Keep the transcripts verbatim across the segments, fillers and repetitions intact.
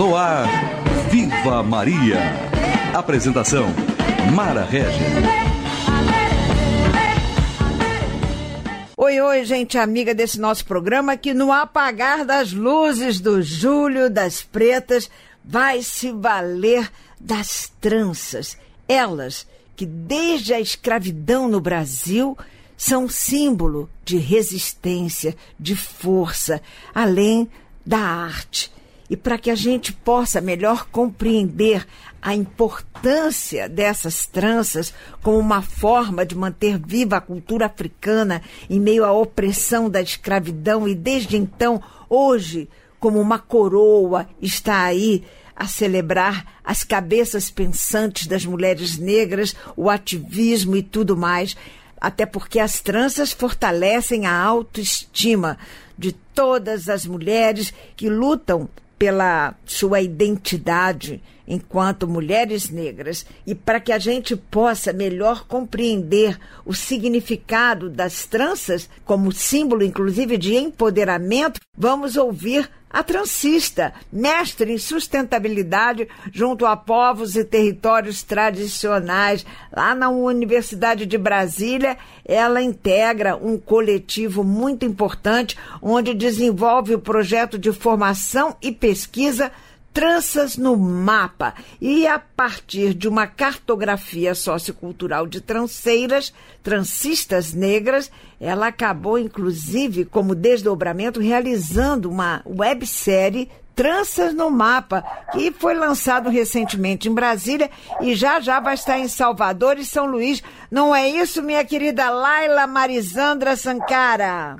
No ar, Viva Maria. Apresentação, Mara Regis. Oi, oi, gente amiga desse nosso programa, que no apagar das luzes do Júlio das Pretas vai se valer das tranças. Elas que desde a escravidão no Brasil são símbolo de resistência, de força, além da arte. E para que a gente possa melhor compreender a importância dessas tranças como uma forma de manter viva a cultura africana em meio à opressão da escravidão e desde então, hoje, como uma coroa, está aí a celebrar as cabeças pensantes das mulheres negras, o ativismo e tudo mais, até porque as tranças fortalecem a autoestima de todas as mulheres que lutam pela sua identidade enquanto mulheres negras. E para que a gente possa melhor compreender o significado das tranças, como símbolo, inclusive, de empoderamento, vamos ouvir a transista, mestre em sustentabilidade junto a povos e territórios tradicionais. Lá na Universidade de Brasília, ela integra um coletivo muito importante, onde desenvolve o projeto de formação e pesquisa Tranças no Mapa. E a partir de uma cartografia sociocultural de transeiras, transistas negras, ela acabou, inclusive, como desdobramento, realizando uma websérie Tranças no Mapa, que foi lançado recentemente em Brasília e já já vai estar em Salvador e São Luís. Não é isso, minha querida Laila Marisandra Sankara?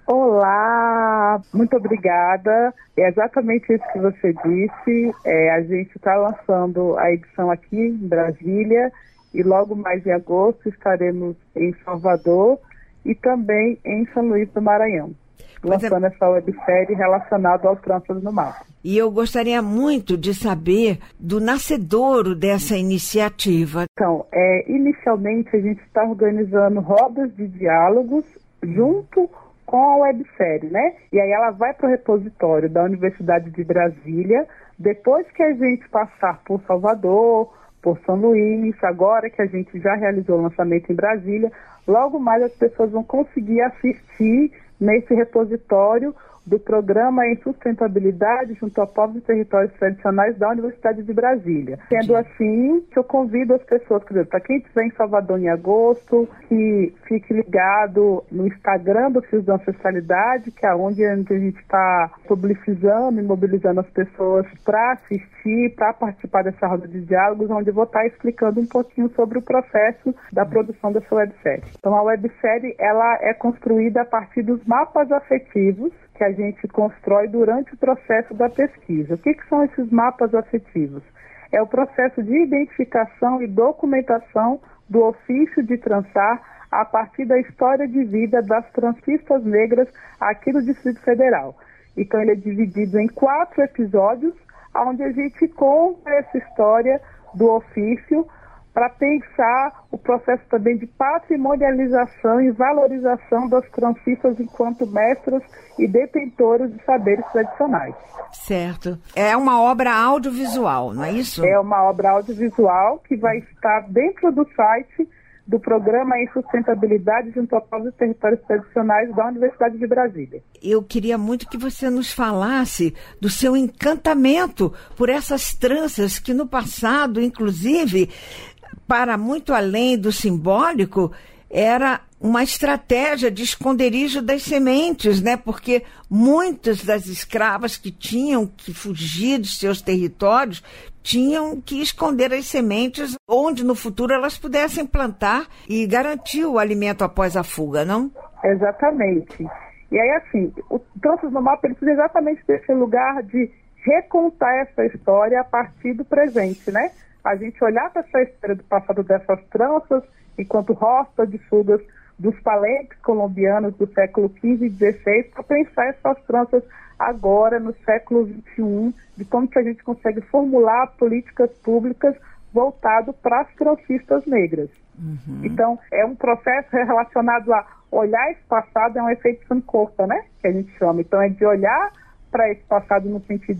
Olá, muito obrigada. É exatamente isso que você disse. É, a gente está lançando a edição aqui em Brasília e logo mais em agosto estaremos em Salvador e também em São Luís do Maranhão, lançando é... essa websérie relacionada aos tranças no mapa. E eu gostaria muito de saber do nascedouro dessa iniciativa. Então, é, inicialmente a gente está organizando rodas de diálogos junto com a websérie, né? E aí ela vai para o repositório da Universidade de Brasília, depois que a gente passar por Salvador, por São Luís, agora que a gente já realizou o lançamento em Brasília, logo mais as pessoas vão conseguir assistir nesse repositório do Programa em Sustentabilidade junto a povos e territórios tradicionais da Universidade de Brasília. Sendo assim, que eu convido as pessoas, para quem estiver em Salvador em agosto, que fique ligado no Instagram do Fios da Ancestralidade, que é onde a gente está publicizando e mobilizando as pessoas para assistir, para participar dessa roda de diálogos, onde eu vou estar explicando um pouquinho sobre o processo da produção dessa websérie. Então, a websérie, ela é construída a partir dos mapas afetivos que a gente constrói durante o processo da pesquisa. O que, que são esses mapas afetivos? É o processo de identificação e documentação do ofício de trançar a partir da história de vida das transistas negras aqui no Distrito Federal. Então ele é dividido em quatro episódios, onde a gente conta essa história do ofício para pensar o processo também de patrimonialização e valorização das transistas enquanto mestras e detentoras de saberes tradicionais. Certo. É uma obra audiovisual, não é isso? É uma obra audiovisual que vai estar dentro do site do Programa em Sustentabilidade junto a povos e territórios tradicionais da Universidade de Brasília. Eu queria muito que você nos falasse do seu encantamento por essas tranças que no passado, inclusive, para muito além do simbólico, era uma estratégia de esconderijo das sementes, né? Porque muitas das escravas que tinham que fugir de seus territórios tinham que esconder as sementes onde no futuro elas pudessem plantar e garantir o alimento após a fuga, não? Exatamente. E aí, assim, o Tranças no Mapa ele precisa exatamente desse lugar de recontar essa história a partir do presente, né? A gente olhar para essa história do passado dessas tranças enquanto rota de fugas dos palenques colombianos do século quinze e dezesseis para pensar essas tranças agora no século vinte e um, de como que a gente consegue formular políticas públicas voltado para as transistas negras. Uhum. Então, é um processo relacionado a olhar esse passado, é um efeito sankofa, né? Que a gente chama. Então, é de olhar para esse passado no sentido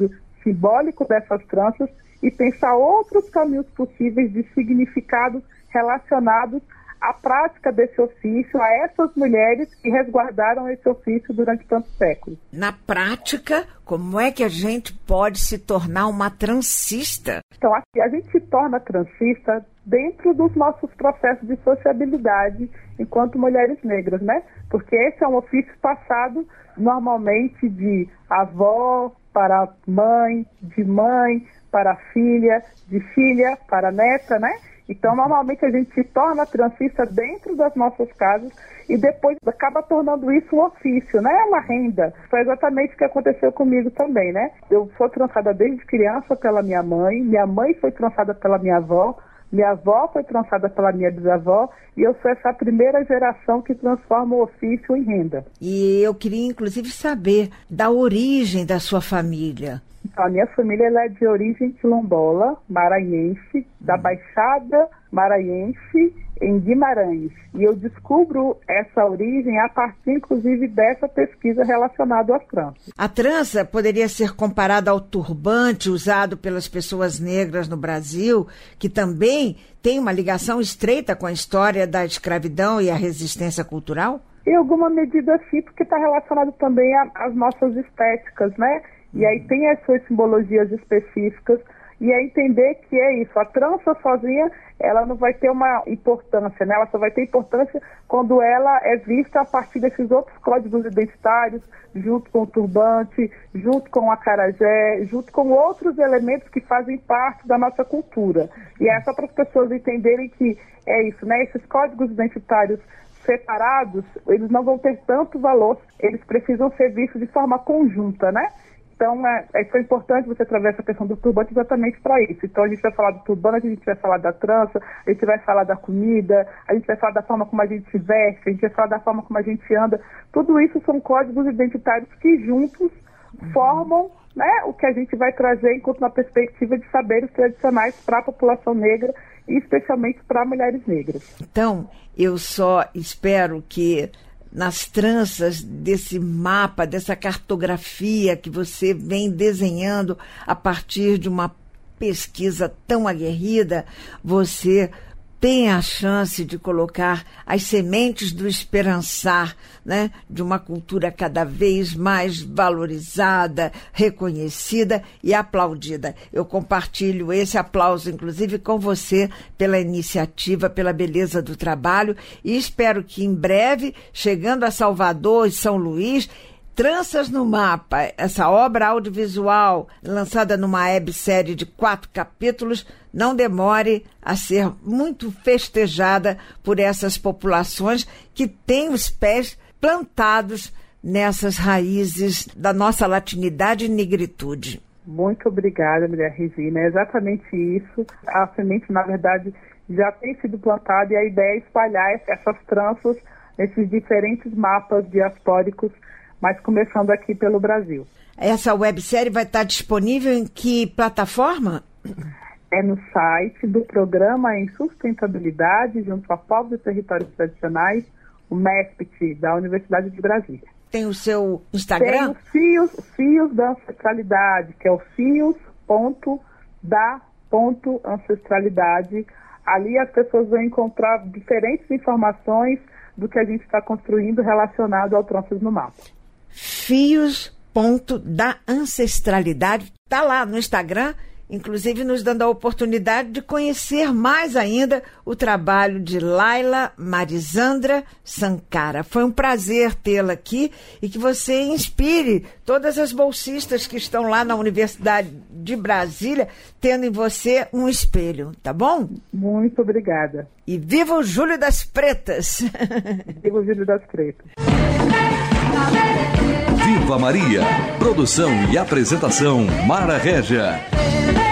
simbólico dessas tranças e pensar outros caminhos possíveis de significados relacionados à prática desse ofício, a essas mulheres que resguardaram esse ofício durante tantos séculos. Na prática, como é que a gente pode se tornar uma transista? Então, a gente se torna transista dentro dos nossos processos de sociabilidade enquanto mulheres negras, né? Porque esse é um ofício passado normalmente de avó para mãe, de mãe para filha, de filha para neta, né? Então, normalmente a gente se torna transista dentro das nossas casas e depois acaba tornando isso um ofício, né? Uma renda. Foi exatamente o que aconteceu comigo também, né? Eu sou trançada desde criança pela minha mãe, minha mãe foi trançada pela minha avó, minha avó foi trançada pela minha bisavó e eu sou essa primeira geração que transforma o ofício em renda. E eu queria, inclusive, saber da origem da sua família. Então, a minha família ela é de origem quilombola, maranhense, da Baixada Maranhense, em Guimarães. E eu descubro essa origem a partir, inclusive, dessa pesquisa relacionada às tranças. A trança poderia ser comparada ao turbante usado pelas pessoas negras no Brasil, que também tem uma ligação estreita com a história da escravidão e a resistência cultural? Em alguma medida, sim, porque está relacionado também às nossas estéticas, né? E aí tem as suas simbologias específicas, e é entender que é isso, a trança sozinha, ela não vai ter uma importância, né? Ela só vai ter importância quando ela é vista a partir desses outros códigos identitários, junto com o turbante, junto com o acarajé, junto com outros elementos que fazem parte da nossa cultura. E é só para as pessoas entenderem que é isso, né? Esses códigos identitários separados, eles não vão ter tanto valor, eles precisam ser vistos de forma conjunta, né? Então, é, é importante você trazer essa questão do turbante exatamente para isso. Então, a gente vai falar do turbante, a gente vai falar da trança, a gente vai falar da comida, a gente vai falar da forma como a gente se veste, a gente vai falar da forma como a gente anda. Tudo isso são códigos identitários que juntos formam, né, o que a gente vai trazer enquanto uma perspectiva de saberes tradicionais para a população negra e especialmente para mulheres negras. Então, eu só espero que nas tranças desse mapa, dessa cartografia que você vem desenhando a partir de uma pesquisa tão aguerrida, você tem a chance de colocar as sementes do esperançar, né, de uma cultura cada vez mais valorizada, reconhecida e aplaudida. Eu compartilho esse aplauso, inclusive, com você pela iniciativa, pela beleza do trabalho e espero que em breve, chegando a Salvador e São Luís, Tranças no Mapa, essa obra audiovisual lançada numa websérie de quatro capítulos, não demore a ser muito festejada por essas populações que têm os pés plantados nessas raízes da nossa latinidade e negritude. Muito obrigada, mulher Regina. É exatamente isso. A semente, na verdade, já tem sido plantada e a ideia é espalhar essas tranças nesses diferentes mapas diaspóricos, mas começando aqui pelo Brasil. Essa websérie vai estar disponível em que plataforma? É no site do Programa em Sustentabilidade, junto a Povos e Territórios Tradicionais, o MESPT, da Universidade de Brasília. Tem o seu Instagram? Tem os Fios, Fios da Ancestralidade, que é o fios ponto da ponto ancestralidade. Ali as pessoas vão encontrar diferentes informações do que a gente está construindo relacionado ao Tranças no Mapa. Fios ponto da ancestralidade. Está lá no Instagram, inclusive nos dando a oportunidade de conhecer mais ainda o trabalho de Laila Marisandra Sankara. Foi um prazer tê-la aqui e que você inspire todas as bolsistas que estão lá na Universidade de Brasília, tendo em você um espelho, tá bom? Muito obrigada. E viva o Júlio das Pretas! Viva o Júlio das Pretas! Viva Maria! Produção e apresentação Mara Régia.